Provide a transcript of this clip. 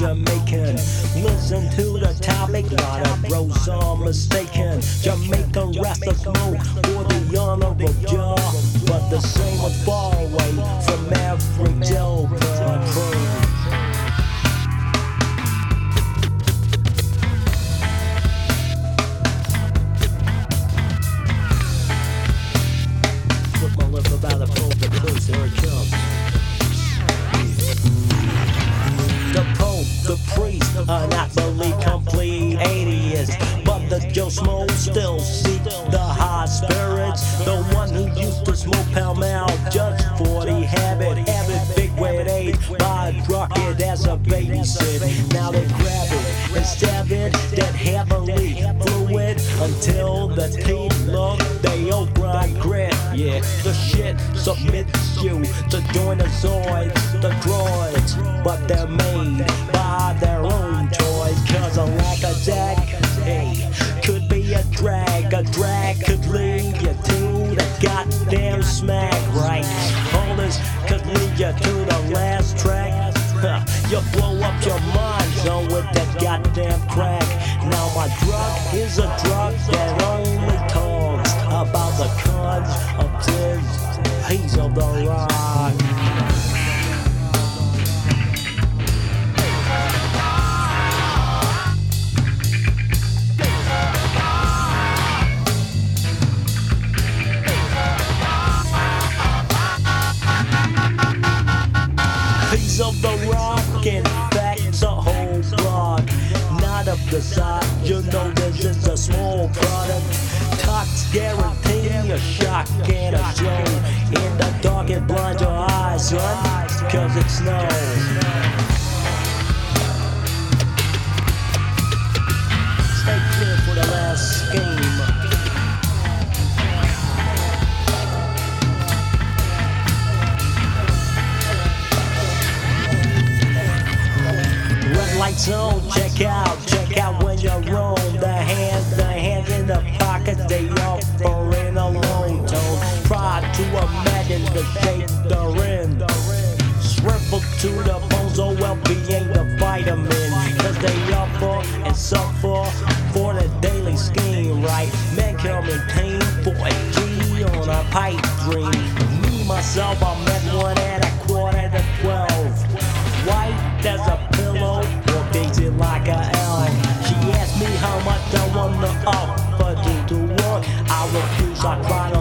Jamaican. Listen to the topic, lot of bros are mistaken. Jamaican rasta smoke for the honorable jaw, but the same was far away from every Joe patrol. About a phone, the police, here it comes. The Pope, the priest, are not believe complete atheists, but the Joe Smo still seek the high spirits. The one who used to smoke Pall Mall just for the habit big with age by rocket as a babysit. Now they grab it and stab it that heavily fluid until the teeth look they all grind grit. Yeah, the shit submits you to dinosaurs, the droids, but they're made by their own toys. Cause a lack of jack, hey, could be a drag could lead you to the goddamn smack, right? All this could lead you to the last track. You blow up your mind zone with that goddamn crack. Now my drug is a drug that only talks about the cons of this piece of the rock. Piece of the rock, in fact, it's a whole block. Not of the side, you know this is a small product. Talks guarantee a shock and a show. In the dark it blinds your eyes, son, cause it snows. Stay clear for the last scheme. Lights on, check out when you roam. The hands in the pockets, they offer in a low tone. Try to imagine the shape they're in. Shriveled to the bones, oh well-being the vitamin. Cause they offer and suffer for the daily scheme, right? Men come in pain for a G on a pipe dream. Me, myself, I met one at 11:45. White as a pillow, or daisy like a elm. She asked me how much I wanna offer to work. I refuse, I cried